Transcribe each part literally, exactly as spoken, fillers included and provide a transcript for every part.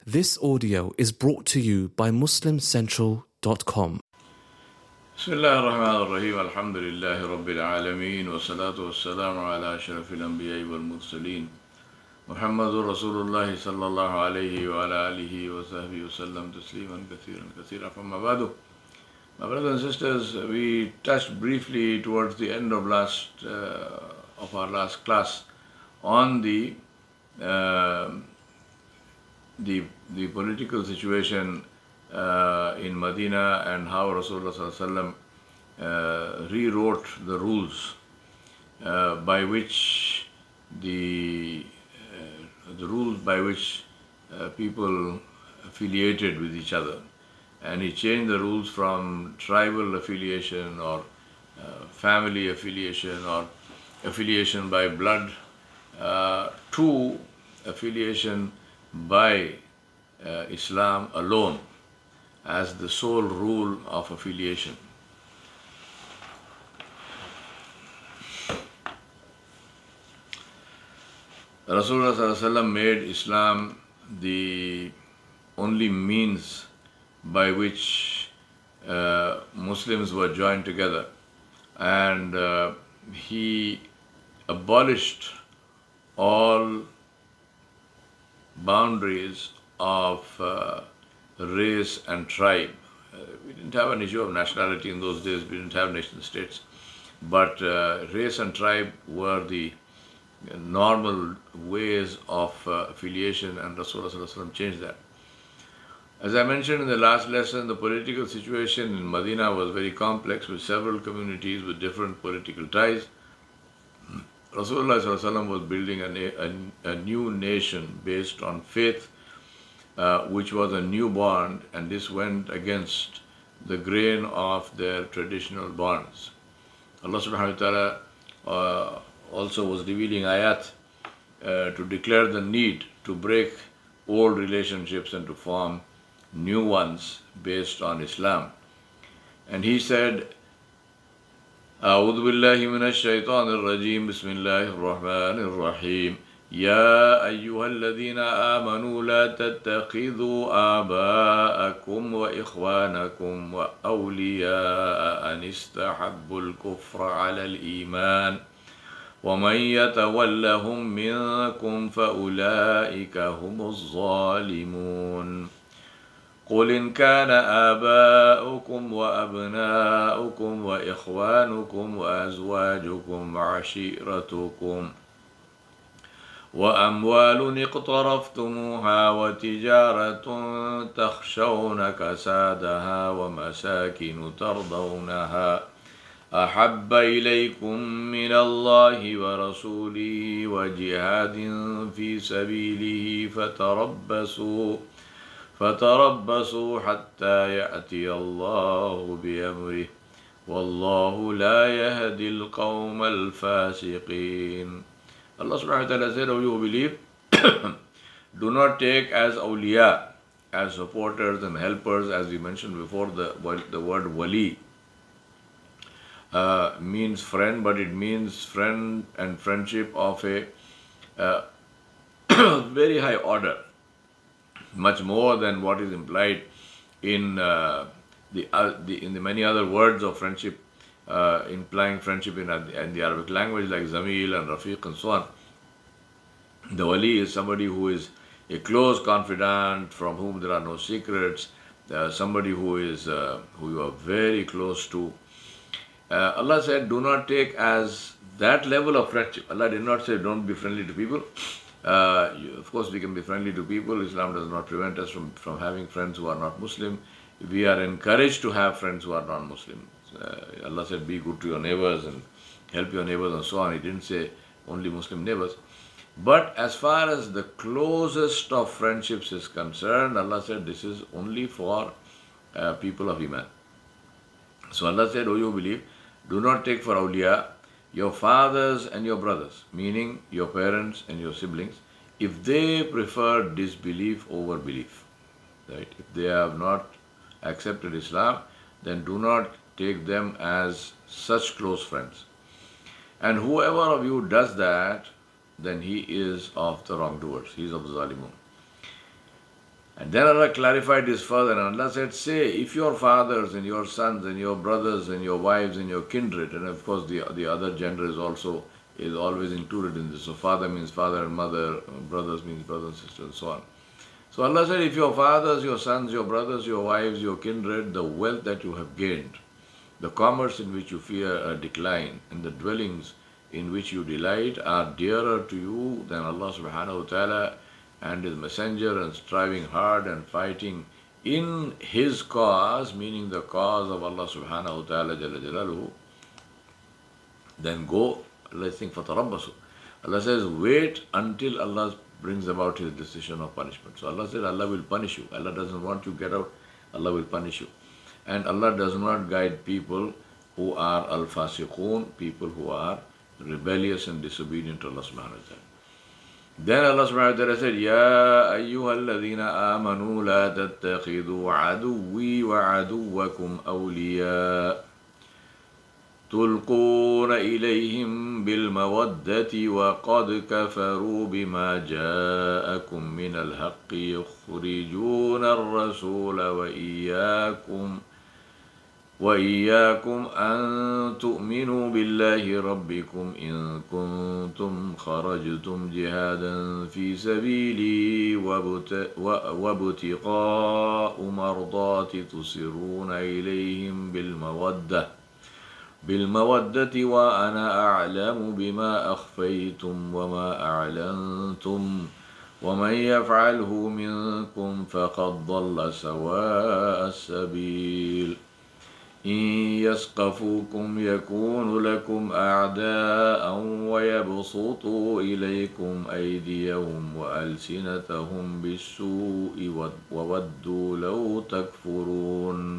This audio is brought to you by muslim central dot com. بسم الله الرحمن الرحيم الحمد لله رب العالمين والصلاة والسلام على أشرف الأنبياء والمرسلين محمد رسول الله صلى الله عليه وعلى آله وصحبه وسلم تسليما كثيرا كثيرا. فما بعد, my brothers and sisters, we touched briefly towards the end of last uh, of our last class on the uh, the the political situation uh, in Medina and how Rasulullah Sallallahu Alaihi Wasallam uh, rewrote the rules uh, by which the uh, the rules by which uh, people affiliated with each other, and he changed the rules from tribal affiliation or uh, family affiliation or affiliation by blood uh, to affiliation by uh, Islam alone as the sole rule of affiliation. Rasulullah Sallallahu Alaihi Wasallam made Islam the only means by which uh, Muslims were joined together, and uh, he abolished all boundaries of uh, race and tribe. Uh, we didn't have an issue of nationality in those days, we didn't have nation states, but uh, race and tribe were the normal ways of uh, affiliation, and Rasulullah Sallallahu Alaihi Wasallam changed that. As I mentioned in the last lesson, the political situation in Medina was very complex, with several communities with different political ties. Rasulullah Sallallahu Alaihi Wasallam was building a, a, a new nation based on faith, uh, which was a new bond, and this went against the grain of their traditional bonds. Allah Subhanahu wa Ta'ala uh, also was revealing ayat uh, to declare the need to break old relationships and to form new ones based on Islam. And he said, أعوذ بالله من الشيطان الرجيم بسم الله الرحمن الرحيم يا أيها الذين آمنوا لا تتخذوا آباءكم وإخوانكم وأولياء أن استحبوا الكفر على الإيمان ومن يتولهم منكم فأولئك هم الظالمون قل إن كان آباؤكم وأبناؤكم وإخوانكم وأزواجكم وعشيرتكم وأموال اقترفتموها وتجارة تخشون كسادها ومساكن ترضونها أحب إليكم من الله ورسوله وجهاد في سبيله فتربصوا فتربصوا حتى يأتي الله بأمره والله لا يهدي القوم الفاسقين. Allah subhanahu wa ta'ala said, "O you who believe, do not take as awliya, as supporters and helpers," as we mentioned before, the, the word wali uh, means friend, but it means friend and friendship of a uh, very high order, much more than what is implied in uh, the, uh, the in the many other words of friendship, uh, implying friendship in, in the Arabic language, like Zamil and Rafiq and so on. The wali is somebody who is a close confidant from whom there are no secrets, uh, somebody who is uh, who you are very close to. Uh, Allah said, do not take as that level of friendship. Allah did not say don't be friendly to people. Uh, you, of course, we can be friendly to people. Islam does not prevent us from, from having friends who are not Muslim. We are encouraged to have friends who are non-Muslim. Uh, Allah said, be good to your neighbors and help your neighbors and so on. He didn't say only Muslim neighbors. But as far as the closest of friendships is concerned, Allah said this is only for uh, people of Iman. So Allah said, O you believe, do not take for awliya your fathers and your brothers, meaning your parents and your siblings, if they prefer disbelief over belief. Right? If they have not accepted Islam, then do not take them as such close friends. And whoever of you does that, then he is of the wrongdoers, he is of the zalimun. And then Allah clarified this further, and Allah said, say, if your fathers and your sons and your brothers and your wives and your kindred, and of course the, the other gender is also is always included in this. So father means father and mother, brothers means brothers and sisters, and so on. So Allah said, if your fathers, your sons, your brothers, your wives, your kindred, the wealth that you have gained, the commerce in which you fear a decline, and the dwellings in which you delight are dearer to you than Allah subhanahu wa ta'ala and His Messenger, and striving hard and fighting in His cause, meaning the cause of Allah subhanahu wa ta'ala jalla jalaluhu, then go, Allah is saying, فَتَرَبَّصُوا. Allah says, wait until Allah brings about His decision of punishment. So Allah said, Allah will punish you. Allah doesn't want you to get out, Allah will punish you. And Allah does not guide people who are al-fasiqun, people who are rebellious and disobedient to Allah subhanahu wa ta'ala. Then Allah subhanahu wa ta'ala said, Ya ayyuha alladhina amanu la tattakhidhu aduwwi wa aduwwakum awliya تلقون إليهم بالمودة وقد كفروا بما جاءكم من الحق يخرجون الرسول وإياكم وإياكم أن تؤمنوا بالله ربكم إن كنتم خرجتم جهادا في سبيلي وابتغاء مرضاتي تصرون إليهم بالمودة بالمودة وأنا أعلم بما أخفيتم وما أعلنتم ومن يفعله منكم فقد ضل سواء السبيل إن يثقفوكم يكونوا لكم أعداء ويبسطوا إليكم أيديهم وألسنتهم بالسوء وودوا لو تكفرون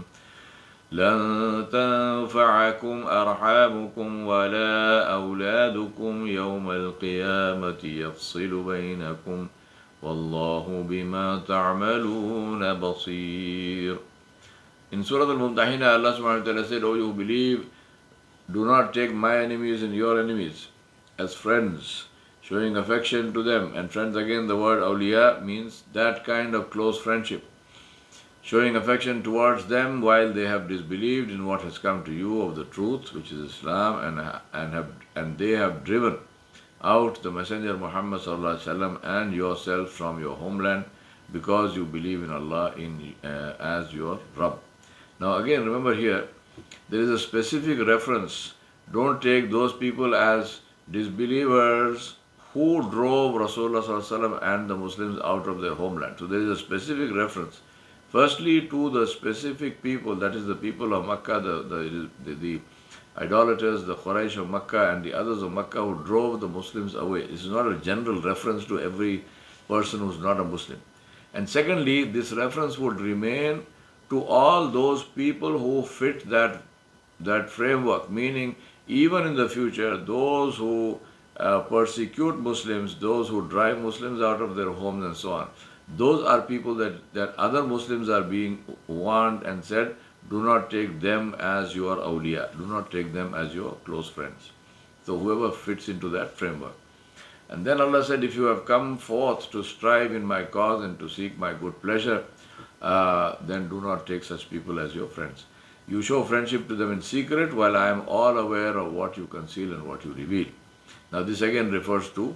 لن تنفعكم أرحامكم ولا أولادكم يوم القيامة يفصل بينكم والله بما تعملون بصير. In Surah Al-Mumtahina, Allah subhanahu wa ta'ala said, O you believe, do not take my enemies and your enemies as friends, showing affection to them. And friends, again, the word awliya means that kind of close friendship, showing affection towards them while they have disbelieved in what has come to you of the truth, which is Islam, and and have and they have driven out the Messenger Muhammad sallallahu alaihi wasallam and yourself from your homeland because you believe in Allah in uh, as your Rabb. Now again, remember here, there is a specific reference. Don't take those people as disbelievers who drove Rasulullah sallallahu alaihi wasallam and the Muslims out of their homeland. So there is a specific reference. Firstly, to the specific people, that is the people of Makkah, the, the, the, the idolaters, the Quraysh of Makkah and the others of Makkah who drove the Muslims away. This is not a general reference to every person who is not a Muslim. And secondly, this reference would remain to all those people who fit that, that framework, meaning even in the future, those who uh, persecute Muslims, those who drive Muslims out of their homes and so on. Those are people that, that other Muslims are being warned and said, do not take them as your awliya, do not take them as your close friends. So whoever fits into that framework. And then Allah said, if you have come forth to strive in my cause and to seek my good pleasure, uh, then do not take such people as your friends. You show friendship to them in secret while I am all aware of what you conceal and what you reveal. Now this again refers to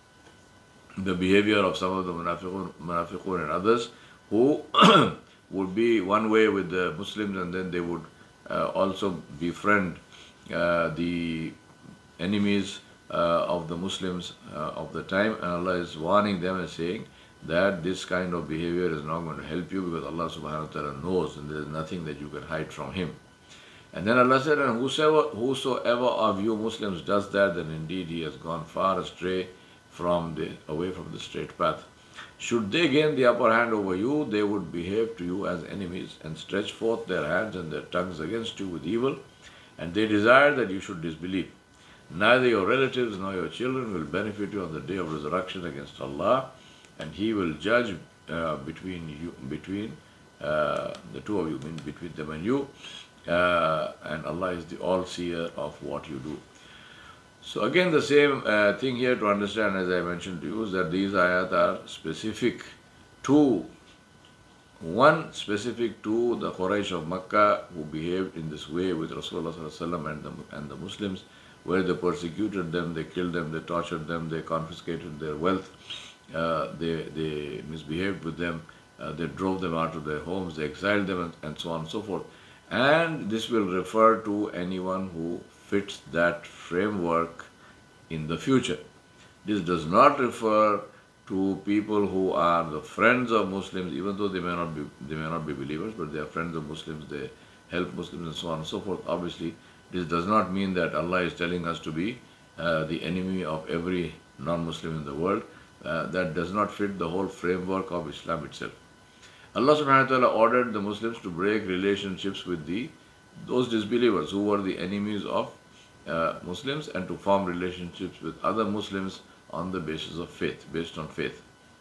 the behavior of some of the munafiqun, munafiqun and others who would be one way with the Muslims and then they would uh, also befriend uh, the enemies uh, of the Muslims uh, of the time. And Allah is warning them and saying that this kind of behavior is not going to help you because Allah subhanahu wa ta'ala knows and there is nothing that you can hide from Him. And then Allah said, and whosoever, whosoever of you Muslims does that, then indeed he has gone far astray from the away from the straight path. Should they gain the upper hand over you, they would behave to you as enemies and stretch forth their hands and their tongues against you with evil, and they desire that you should disbelieve. Neither your relatives nor your children will benefit you on the day of resurrection against Allah, and He will judge uh, between you, between uh, the two of you, mean between them and you, uh, and Allah is the all-seer of what you do. So again, the same uh, thing here to understand, as I mentioned to you, is that these ayat are specific to One specific to the Quraysh of Makkah who behaved in this way with Rasulullah sallallahu alaihi wasallam and the, and the Muslims, where they persecuted them, they killed them, they tortured them, they confiscated their wealth, uh, they, they misbehaved with them, uh, they drove them out of their homes, they exiled them, and, and so on and so forth. And this will refer to anyone who fits that framework in the future. This does not refer to people who are the friends of Muslims, even though they may not be they may not be believers, but they are friends of Muslims, they help Muslims and so on and so forth. Obviously, this does not mean that Allah is telling us to be uh, the enemy of every non-Muslim in the world. Uh, that does not fit the whole framework of Islam itself. Allah subhanahu wa ta'ala ordered the Muslims to break relationships with the those disbelievers who were the enemies of uh, Muslims, and to form relationships with other Muslims on the basis of faith, based on faith.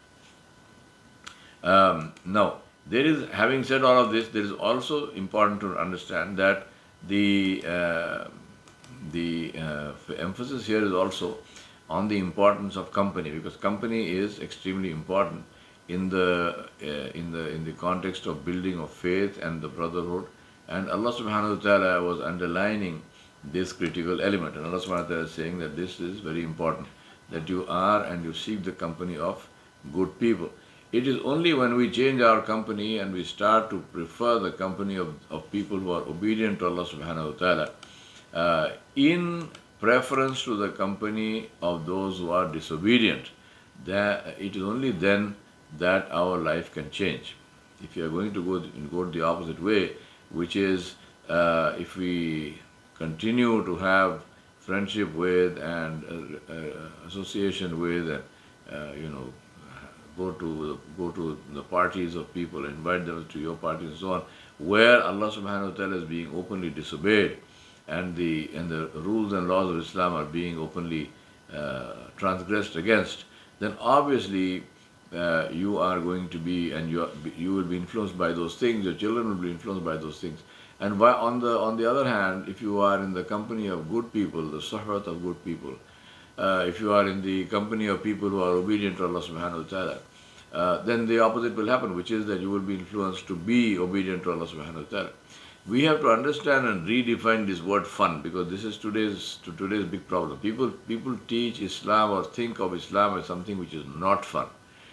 Um, now, there is, having said all of this, there is also important to understand that the uh, the uh, emphasis here is also on the importance of company, because company is extremely important in the uh, in the in the context of building of faith and the brotherhood. And Allah subhanahu wa ta'ala was underlining this critical element, and Allah subhanahu wa ta'ala is saying that this is very important, that you are and you seek the company of good people. It is only when we change our company and we start to prefer the company of, of people who are obedient to Allah subhanahu wa ta'ala uh, in preference to the company of those who are disobedient, that it is only then that our life can change. If you are going to go, go the opposite way, which is uh, if we continue to have friendship with and uh, uh, association with, and uh, you know, go to go to the parties of people, invite them to your parties and so on, where Allah subhanahu wa ta'ala is being openly disobeyed, and the and the rules and laws of Islam are being openly uh, transgressed against, then obviously uh, you are going to be, and you are, you will be influenced by those things. Your children will be influenced by those things. And by, on the on the other hand, if you are in the company of good people, the suhbat of good people, uh, if you are in the company of people who are obedient to Allah subhanahu wa ta'ala, uh, then the opposite will happen, which is that you will be influenced to be obedient to Allah subhanahu wa ta'ala. We have to understand and redefine this word fun, because this is today's to today's big problem. People people teach Islam or think of Islam as something which is not fun.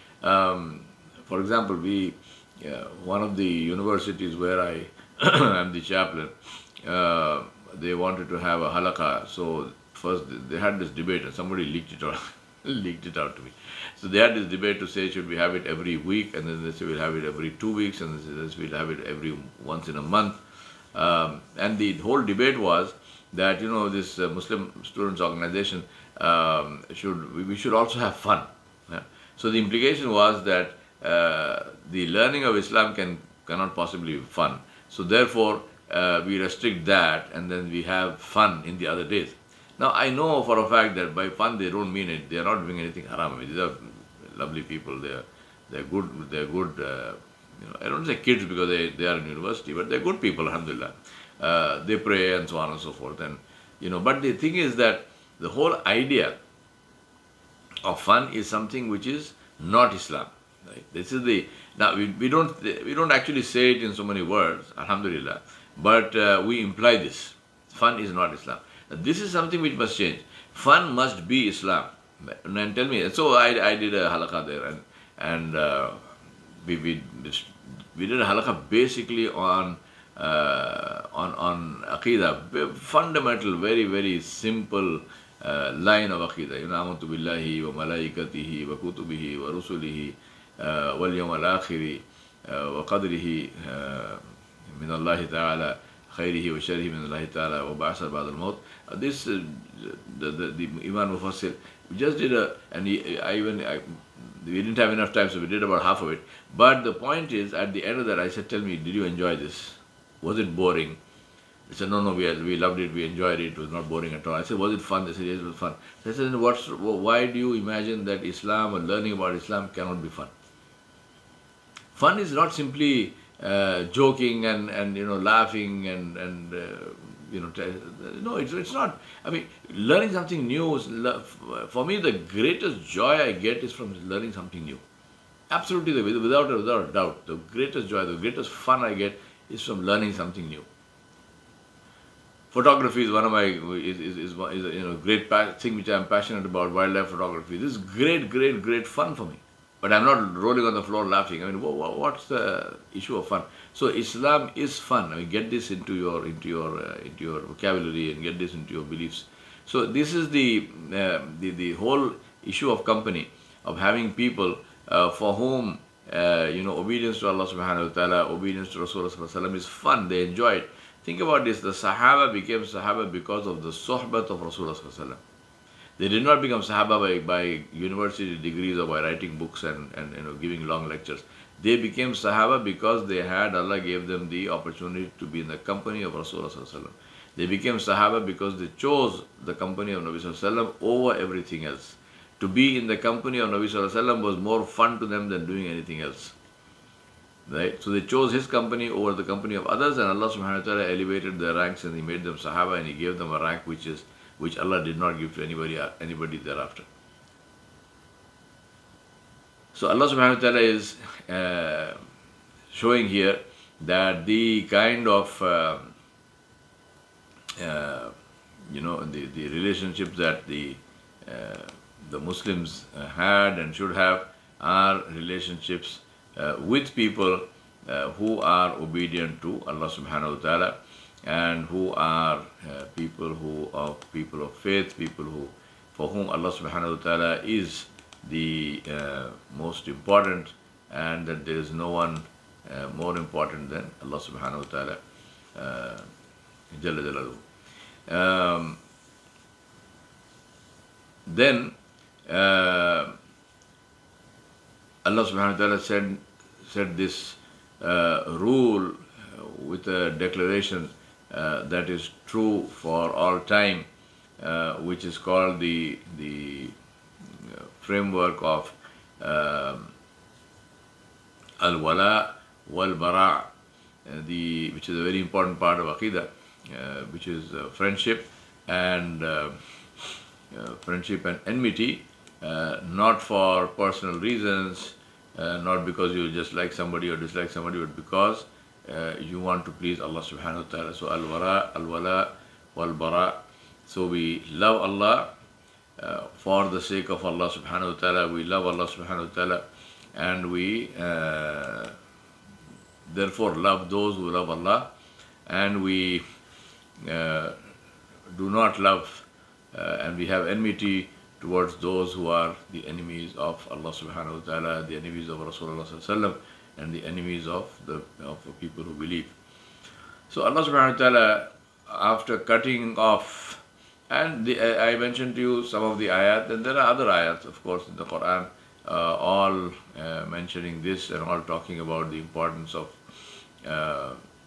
Um, for example, we uh, one of the universities where I am the chaplain, uh, they wanted to have a halaqah. So first they had this debate, and somebody leaked it out, leaked it out to me. So they had this debate to say, should we have it every week, and then they say we'll have it every two weeks, and then they say we'll have it every once in a month. Um, and the whole debate was that, you know, this uh, Muslim students organization um, should we, we should also have fun. Yeah. So the implication was that uh, the learning of Islam can cannot possibly be fun. So therefore, uh, we restrict that, and then we have fun in the other days. Now, I know for a fact that by fun they don't mean it. They are not doing anything haram. I mean, these are lovely people. They are they are good. They are good. Uh, you know, I don't say kids because they, they are in university, but they are good people. Alhamdulillah, uh, they pray and so on and so forth. And you know, but the thing is that the whole idea of fun is something which is not Islam. Right? This is the now we, we don't we don't actually say it in so many words, alhamdulillah, but uh, we imply this. Fun is not Islam. Now, this is something which must change. Fun must be Islam. And tell me. So I, I did a halaqah there, and and uh, we we we did a halaqah basically on uh, on on aqidah, fundamental, very very simple uh, line of aqidah. You know, amantu billahi wa malaikatihi wa kutubihi wa rusulihi wal yawm al akhiri wa qadrihi min Allah ta'ala khayrihi wa sharrihi min Allah ta'ala wa ba'asa ba'd al maut. This uh, the, the the Imam Mufassir we just did a, and he, I even I, we didn't have enough time, so we did about half of it. But the point is, at the end of that, I said, tell me, did you enjoy this? Was it boring? He said, no, no, we, we loved it, we enjoyed it, it was not boring at all. I said, was it fun? They said, yes, it was fun. So I said, what's, why do you imagine that Islam or learning about Islam cannot be fun? Fun is not simply uh, joking and, and, you know, laughing and, and uh, you know, no, it's, it's not. I mean, learning something new, is, for me, the greatest joy I get is from learning something new. Absolutely, without, without a doubt, the greatest joy, the greatest fun I get is from learning something new. Photography is one of my is is, is, is a you know great thing which I am passionate about. Wildlife photography. This is great, great, great fun for me. But I'm not rolling on the floor laughing. I mean, what's the issue of fun? So Islam is fun. I mean, get this into your into your uh, into your vocabulary and get this into your beliefs. So this is the uh, the the whole issue of company, of having people uh, for whom uh, you know obedience to Allah Subhanahu wa Taala, obedience to Rasulullah Sallallahu Alaihi Wasallam is fun. They enjoy it. Think about this: the Sahaba became Sahaba because of the sohbat of Rasulullah Sallallahu Alaihi Wasallam. They did not become Sahaba by, by university degrees or by writing books and, and you know giving long lectures. They became Sahaba because they had, Allah gave them the opportunity to be in the company of Rasulullah Sallallahu Alaihi Wasallam. They became Sahaba because they chose the company of Nabi Sallallahu Alaihi Wasallam over everything else. To be in the company of Nabi Sallallahu Alaihi Wasallam was more fun to them than doing anything else. Right? So they chose his company over the company of others, and Allah Subhanahu wa Taala elevated their ranks and He made them Sahaba, and He gave them a rank which is which Allah did not give to anybody anybody thereafter. So Allah Subhanahu wa Taala is uh, showing here that the kind of uh, uh, you know the, the relationships that the uh, the Muslims uh, had and should have are relationships uh, with people uh, who are obedient to Allah Subhanahu wa Taala, and who are uh, people who are people of faith, people who for whom Allah Subhanahu wa Taala is the uh, most important, and that there is no one uh, more important than Allah Subhanahu wa Taala uh, Jalla Jalaluhu. Um, then uh, Allah Subhanahu wa Taala said said this uh, rule with a declaration uh, that is true for all time, uh, which is called the the framework of uh, al-wala wal-bara, uh, the which is a very important part of Aqidah, uh, which is uh, friendship and uh, uh, friendship and enmity, uh, not for personal reasons, uh, not because you just like somebody or dislike somebody, but because uh, you want to please Allah Subhanahu wa Taala. So al-wala, al-wala wal-bara. So we love Allah uh, for the sake of Allah Subhanahu wa Taala. We love Allah Subhanahu wa Taala, and we uh, therefore love those who love Allah, and we uh, do not love uh, and we have enmity towards those who are the enemies of Allah Subhanahu wa Taala, the enemies of Rasulullah Sallallahu Alaihi Wasallam, and the enemies of the of the people who believe. So Allah Subhanahu wa Taala, after cutting off, and the, I mentioned to you some of the ayat, and there are other ayats, of course, in the Quran, uh, all uh, mentioning this and all talking about the importance of uh,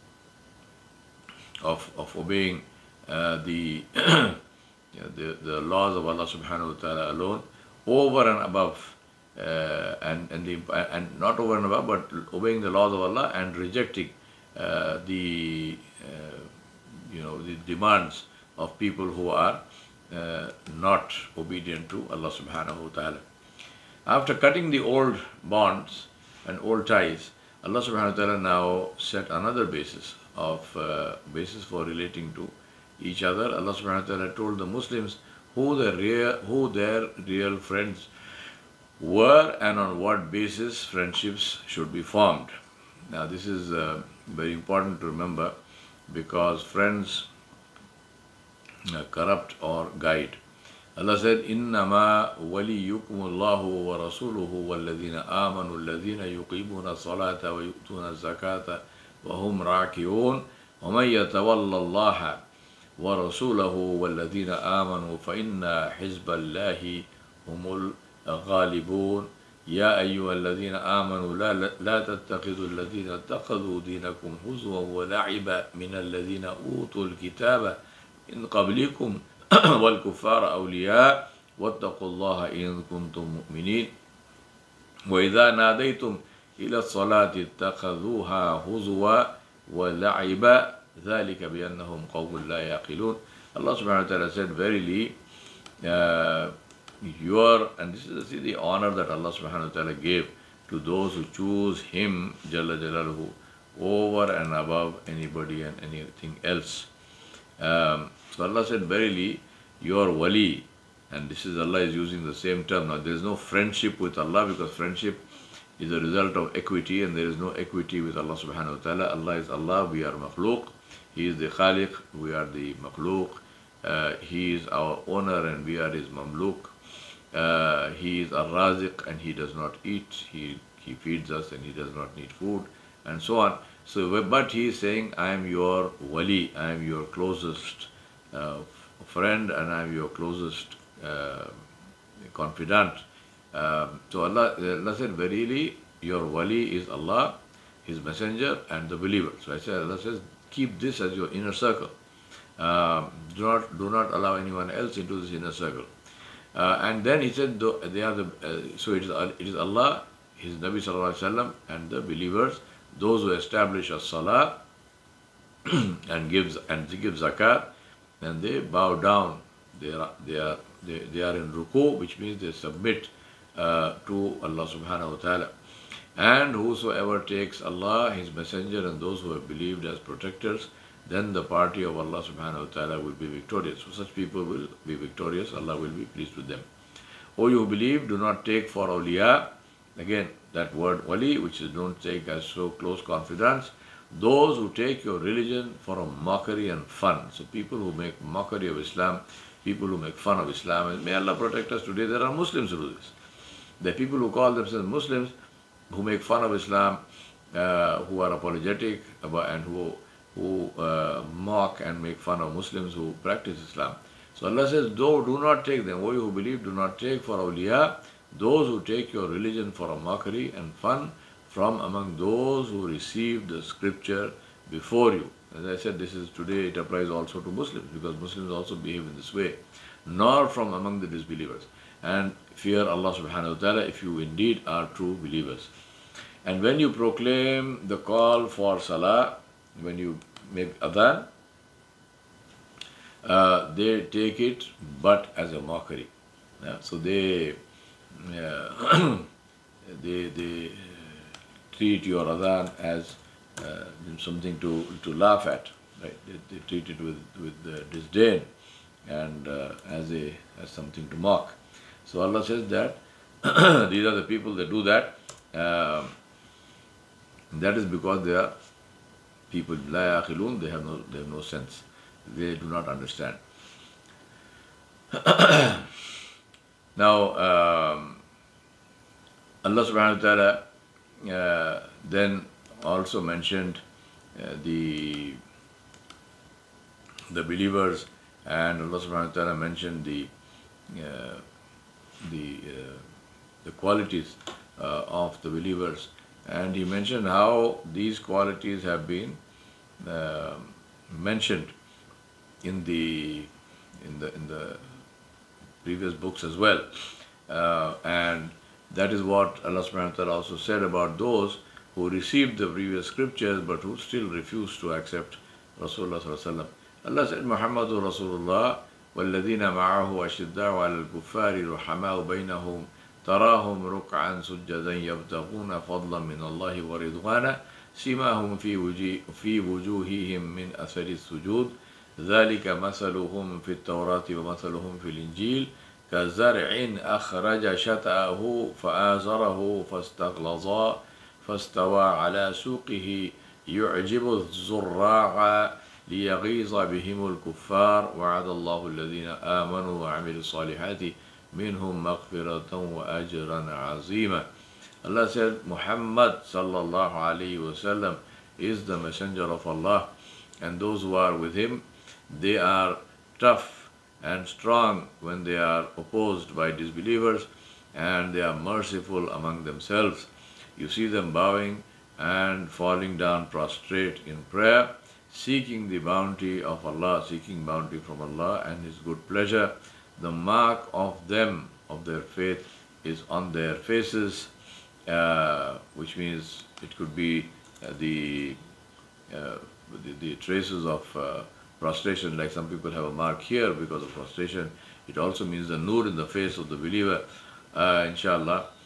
of of obeying uh, the, you know, the the laws of Allah Subhanahu wa Taala alone, over and above, uh, and and the and not over and above, but obeying the laws of Allah and rejecting uh, the uh, you know the demands of people who are uh, not obedient to Allah Subhanahu wa Taala. After cutting the old bonds and old ties, Allah Subhanahu wa Taala now set another basis of uh, basis for relating to each other. Allah Subhanahu wa Taala told the Muslims who the real, who their real friends were and on what basis friendships should be formed. Now this is uh, very important to remember, because friends uh, corrupt or guide. Allah said, إِنَّمَا وَلِيُّكُمُ اللَّهُ وَرَسُولُهُ وَالَّذِينَ آمَنُوا الَّذِينَ يُقِيمُونَ الصَّلَاةَ وَيُؤْتُونَ الزَّكَاةَ وَهُمْ رَاكِعُونَ وَمَنْ يَتَوَلَّ اللَّهَ وَرَسُولَهُ وَالَّذِينَ آمَنُوا فَإِنَّ حِزْبَ اللَّهِ هُمُ الغالبون يا أيها الذين آمنوا لا, لا تتخذوا الذين اتخذوا دينكم هزوا ولعبا من الذين أوتوا الكتاب من قبلكم والكفار أولياء واتقوا الله إن كنتم مؤمنين وإذا ناديتم إلى الصلاة اتخذوها هزوا ولعبا ذلك بأنهم قوم لا يعقلون. Allah Subhanahu wa Taala said, verily uh, your, and this is see, the honor that Allah Subhanahu wa Taala gave to those who choose Him, Jalla Jalaluhu, over and above anybody and anything else. Um, so Allah said, verily, your wali, and this is Allah is using the same term. Now there is no friendship with Allah, because friendship is a result of equity, and there is no equity with Allah subhanahu wa ta'ala. Allah is Allah, we are makhluq. He is the khaliq, we are the makhluq. Uh, he is our owner and we are his mamluk. Uh, he is ar-raziq and he does not eat. He, he feeds us and he does not need food, and so on. So, but he is saying, I am your wali, I am your closest uh, friend, and I am your closest uh, confidant. Um, so Allah, Allah said, verily, your wali is Allah, His messenger, and the believer. So I said, Allah says, keep this as your inner circle. Um, do not do not allow anyone else into this inner circle. Uh, and then he said, they are the uh, so it is it is Allah, His Nabi sallallahu alaihi wasallam, and the believers, those who establish a salah and gives and they give zakat, and they bow down. They are they are they, they are in ruku, which means they submit uh, to Allah subhanahu wa ta'ala. And whosoever takes Allah, His messenger, and those who have believed as protectors, then the party of Allah subhanahu wa ta'ala will be victorious. So such people will be victorious. Allah will be pleased with them. O you who believe, do not take for awliya, again that word wali, which is don't take as so close confidants, those who take your religion for a mockery and fun. So people who make mockery of Islam, people who make fun of Islam, and may Allah protect us. Today there are Muslims who do this. There are people who call themselves Muslims, who make fun of Islam, uh, who are apologetic about, and who who uh, mock and make fun of Muslims who practice Islam. So Allah says, though do not take them, O you who believe, do not take for awliya those who take your religion for a mockery and fun from among those who received the scripture before you. As I said, this is today, it applies also to Muslims, because Muslims also behave in this way. Nor from among the disbelievers. And fear Allah subhanahu wa ta'ala if you indeed are true believers. And when you proclaim the call for salah, when you make adhan, uh, they take it but as a mockery. Yeah? So they uh, they they treat your adhan as uh, something to to laugh at. Right? They, they treat it with with uh, disdain and uh, as a as something to mock. So Allah says that these are the people that do that. Uh, that is because they are people la yaqilun, they have no they have no sense. They do not understand. Now um, Allah subhanahu wa ta'ala uh, then also mentioned uh, the the believers, and Allah subhanahu wa ta'ala mentioned the uh, the uh, the qualities uh, of the believers, and He mentioned how these qualities have been uh, mentioned in the in the in the previous books as well, uh, and that is what Allah subhanahu wa ta'ala also said about those who received the previous scriptures but who still refused to accept Rasulullah sallallahu alaihi wasallam. Allah said, Muhammadur Rasulullah والذين معه أشداء على الكفار رحماء بينهم تراهم ركعا سجدا يبتغون فضلا من الله ورضوانا سيماهم في وجه في وجوههم من أثر السجود ذلك مثلهم في التوراة ومثلهم في الإنجيل كزرع أخرج شطأه فآزره فاستغلظ فاستوى على سوقه يعجب الزراع ليغيظ بهم الكفار وعد الله الذين آمنوا وعملوا الصالحات منهم مغفرة وأجرا عظيما. Allah said, Muhammad sallallahu alayhi wasallam is the messenger of Allah, and those who are with him, they are tough and strong when they are opposed by disbelievers, and they are merciful among themselves. You see them bowing and falling down prostrate in prayer, seeking the bounty of Allah, seeking bounty from Allah and His good pleasure. The mark of them, of their faith, is on their faces, uh, which means it could be uh, the, uh, the the traces of uh, prostration, like some people have a mark here because of prostration. It also means the nur in the face of the believer, uh, inshallah.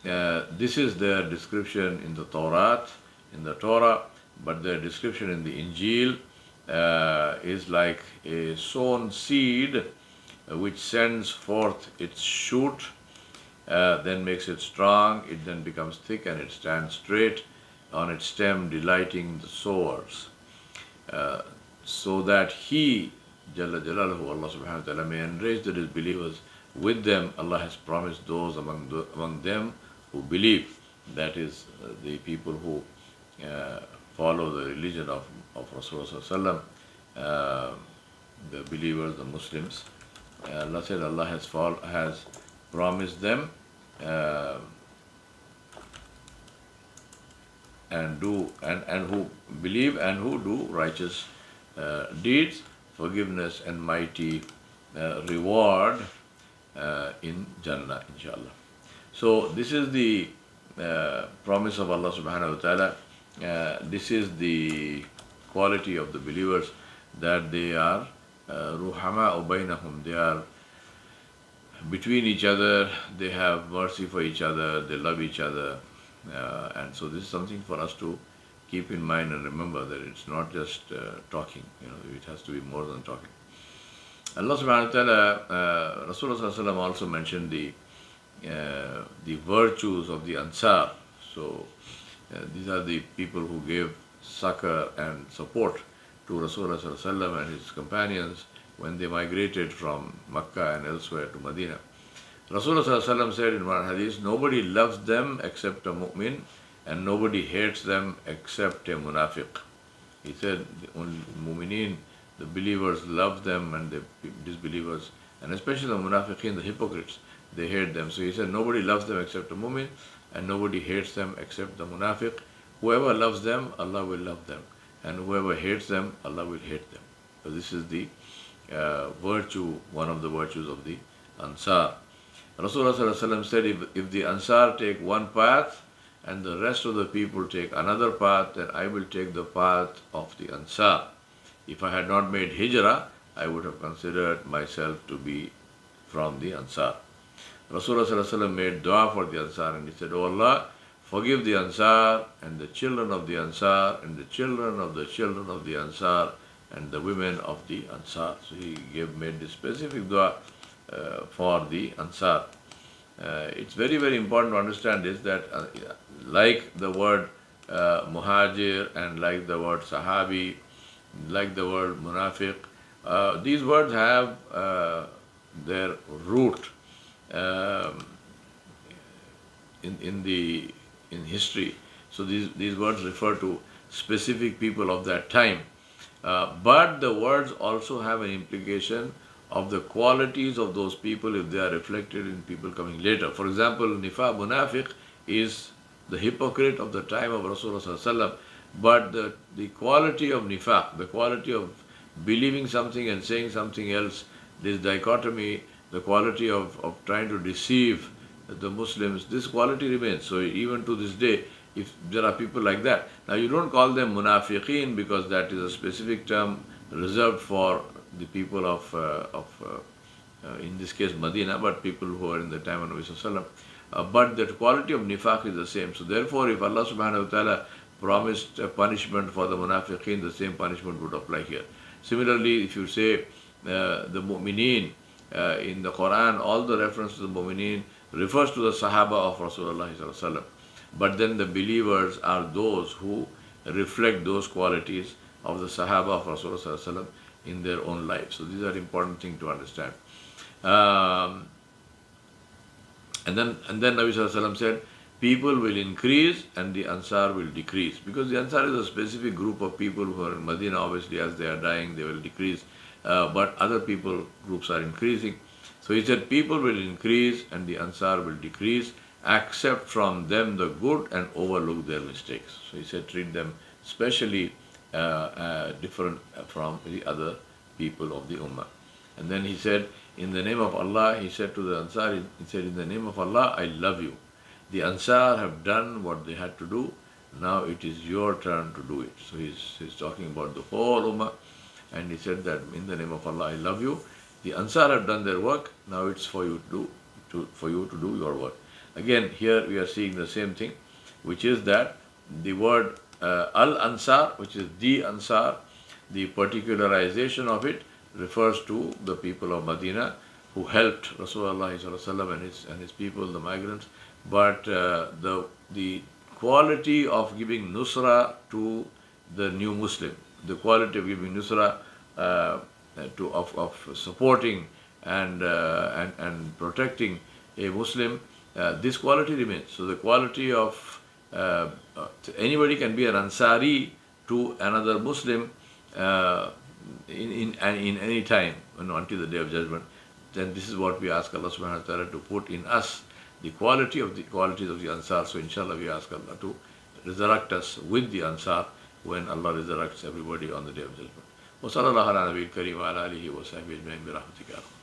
uh, this is their description in the Torah, in the Torah, but their description in the Injil uh, is like a sown seed uh, which sends forth its shoot, uh, then makes it strong, it then becomes thick and it stands straight on its stem, delighting the sowers. Uh, so that He, Jalla Jalaluhu, Allah subhanahu wa ta'ala, may enrich the disbelievers with them. Allah has promised those among, the, among them who believe, that is, uh, the people who uh, follow the religion of, of Rasulullah, uh, the believers, the Muslims. Uh, Allah said Allah has, fall, has promised them uh, and do and, and who believe and who do righteous uh, deeds, forgiveness and mighty uh, reward uh, in Jannah, inshallah. So this is the uh, promise of Allah subhanahu wa ta'ala. Uh, this is the quality of the believers, that they are ruhama bainahum, they are between each other, they have mercy for each other, they love each other. Uh, and so this is something for us to keep in mind and remember, that it's not just uh, talking, you know, it has to be more than talking. Allah subhanahu wa ta'ala, uh, Rasulullah sallallahu also mentioned the uh, the virtues of the Ansar. So uh, these are the people who gave succor and support to Rasulullah sallallahu and his companions when they migrated from Makkah and elsewhere to Medina. Rasulullah sallallahu said in one hadith, nobody loves them except a mu'min, and nobody hates them except a munafiq. He said the only mu'mineen, the believers, love them, and the disbelievers, and especially the munafiqeen, the hypocrites, they hate them. So he said nobody loves them except a mu'min, and nobody hates them except the munafiq. Whoever loves them, Allah will love them, and whoever hates them, Allah will hate them. So this is the uh, virtue, one of the virtues of the Ansar. Rasulullah said, if, if the Ansar take one path and the rest of the people take another path, then I will take the path of the Ansar. If I had not made Hijrah, I would have considered myself to be from the Ansar. Rasulullah made dua for the Ansar, and he said, "O Allah, forgive the Ansar and the children of the Ansar and the children of the children of the Ansar and the women of the Ansar." So he gave, made this specific dua uh, for the Ansar. Uh, it's very, very important to understand this, that uh, like the word uh, muhajir and like the word sahabi, like the word munafiq, uh, these words have uh, their root um, in, in the in history. So these, these words refer to specific people of that time. Uh, but the words also have an implication of the qualities of those people if they are reflected in people coming later. For example, Nifaq, Munafiq is the hypocrite of the time of Rasulullah, but the, the quality of Nifaq, the quality of believing something and saying something else, this dichotomy, the quality of, of trying to deceive the Muslims, this quality remains. So even to this day, if there are people like that, now you don't call them munafiqeen because that is a specific term reserved for the people of, uh, of uh, uh, in this case Medina, but people who are in the time of Nabi Sallallahu Alaihi Wasallam. Uh, but the quality of nifaq is the same. So therefore, if Allah subhanahu wa ta'ala promised a punishment for the munafiqeen, the same punishment would apply here. Similarly, if you say uh, the mu'mineen, uh, in the Quran, all the reference to the mu'mineen refers to the Sahaba of Rasulullah Sallallahu Alaihi Wasallam. But then the believers are those who reflect those qualities of the Sahaba of Rasulullah Sallallahu Alaihi Wasallam in their own lives. So these are important things to understand. Um, and then and then Nabi Sallallahu Alaihi Wasallam said, people will increase and the Ansar will decrease. Because the Ansar is a specific group of people who are in Medina, obviously as they are dying, they will decrease. Uh, but other people groups are increasing. So he said, people will increase and the Ansar will decrease, accept from them the good and overlook their mistakes. So he said, treat them specially uh, uh, different from the other people of the Ummah. And then he said, in the name of Allah, he said to the Ansar, he said, in the name of Allah, I love you. The Ansar have done what they had to do. Now it is your turn to do it. So he's, he's talking about the whole Ummah. And he said that in the name of Allah, I love you. The Ansar have done their work. Now it's for you to do, to, for you to do your work. Again, here we are seeing the same thing, which is that the word uh, Al-Ansar, which is the Ansar, the particularization of it refers to the people of Medina who helped Rasulullah sallallahu alaihi wasallam and his, and his people, the migrants. But uh, the, the quality of giving nusra to the new Muslim, the quality of giving nusra uh, to, of, of supporting and, uh, and, and protecting a Muslim, uh, this quality remains. So the quality of uh, uh, anybody can be an Ansari to another Muslim uh, in, in, in any time, you know, until the Day of Judgment. Then this is what we ask Allah subhanahu wa ta'ala to put in us, the quality of the qualities of the Ansar. So inshallah we ask Allah to resurrect us with the Ansar when Allah resurrects everybody on the Day of Judgment. وصلى الله على نبي الكريم وعلى آله وصحبه أجمعين برحمتك.